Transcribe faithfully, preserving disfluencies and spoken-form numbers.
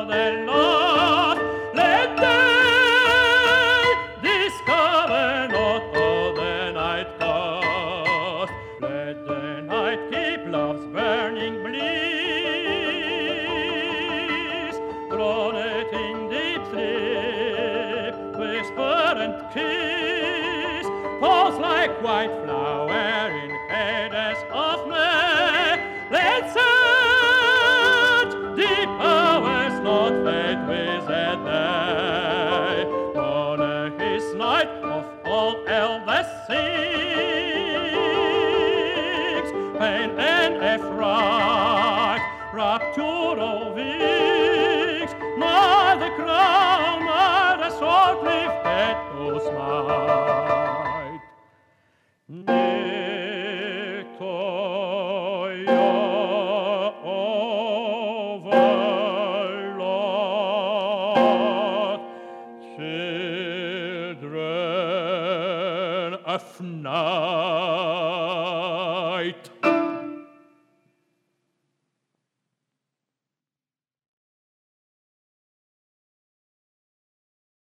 the lost. Let them discover not all the night cost. Let the night keep love's burning bliss. Drown it in deep sleep, whisper and kiss. Pause like white flower in Hades of May. Let's search deep hours, not fade with a day. Gonna his night of all eldest sings, pain and affright, rapture of wings, nor the crown, nor the sword lifted to smite. Victoria overlord, children of night.